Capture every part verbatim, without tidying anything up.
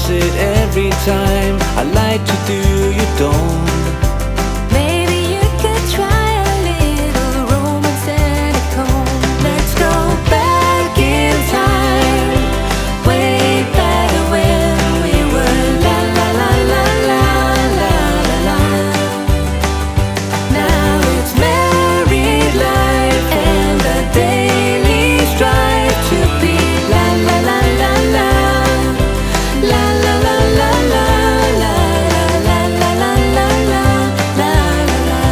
it every time. I like to do, you don't. Maybe you could try a little romance and a comb. Let's go back in time, way back when we were la la la la la la la la. Now it's married life and the daily strive to be la la la la la la la la la la la la la la la la la la.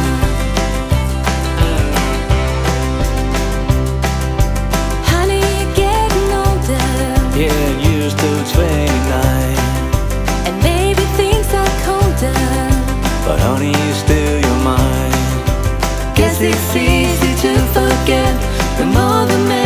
Honey, you're getting older, Yeah, you're still twenty-nine, and maybe things are colder. but honey, you're still your mind. Guess it's easy to forget the more the merrier.